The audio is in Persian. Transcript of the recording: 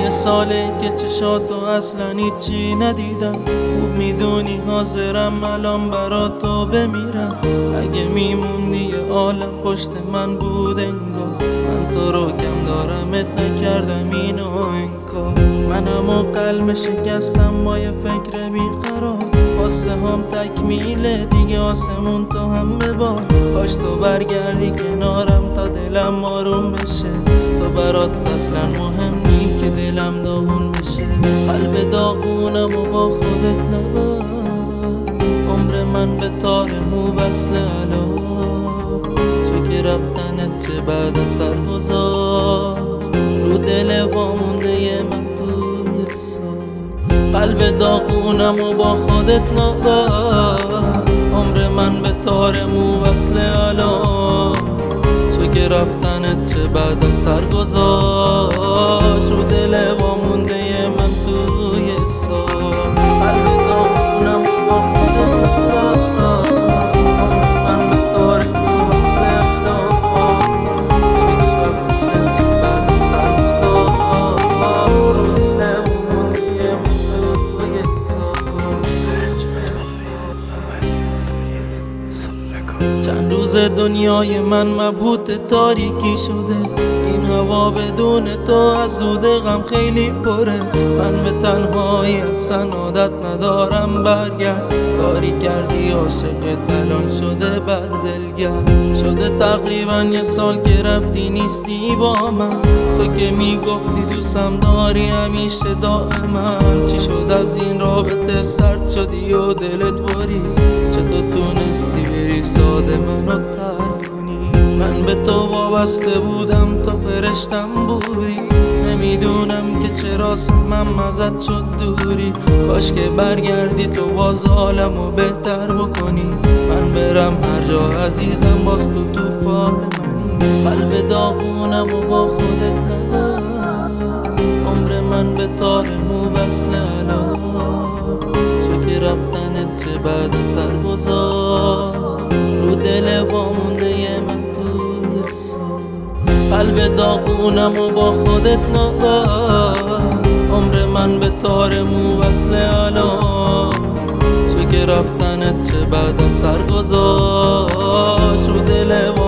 یه ساله که چشاتو اصلا هیچی ندیدم. خوب میدونی حاضرم الان برا تو بمیرم. اگه میموندی یه عالم پشت من بود انگار. من تو رو کم دارمت نکردم اینو انکار. منم و قلب شکستم با یه فکر بیقرار. واسه هم تکمیله دیگه آسمون تو هم ببار. باش تو برگردی کنارم تا دلم آروم بشه. تو برات اصلا مهم نی که دلم داغون بشه. قلب داغونم و با خودت نبر. عمر من به تار مو وصل علا. چه که رفتنت چه بعد سر گذار. رو دل وامونده من توی سار. قلب داغونم و با خودت نبر. عمر من به تار مو وصل علا. چه که رفتنت چه بعد سر گذاشت. رو دل وامونده من توی سار. قلب داغونم و با خودت نبر. عمر من به تار مو وصل علا. چه که رفتنت چه بعد سر گذاشت. رو دل وامونده من توی سار. چند روز دنیای من مبهوت تاریکی شده. این هوا بدون تو از دود غم خیلی پره. من به تنهایی اصلا عادت ندارم برگرد. کاری کردی عاشقت الان شده بد ولگر. شده تقریبا یه سال که رفتی نیستی با من. تو که میگفتی دوستم داری همیشه دائما. چی شد از این رابطه سرد شدی و دلت باری. چطور تونستی بری ساده منو ترک کنی. من به تو وابسته بودم تو فرشتم بودی. نمیدونم که چرا سمم ازت شد دوری. کاش که برگردی تو باز حالمو بهتر بکنی. من برم هر جا عزیزم باز تو فال منی. قلب داغونم و با خودت نبر. عمر من به تار مو وصل علا. چه که رفتنت چه بعد سر گذار. رو دل وامونده من توی سار. قلب داغونم و با خودت نبر. عمر من به تار مو وصل علا. چه که رفتنت چه بعد سر گذاشت. رو دل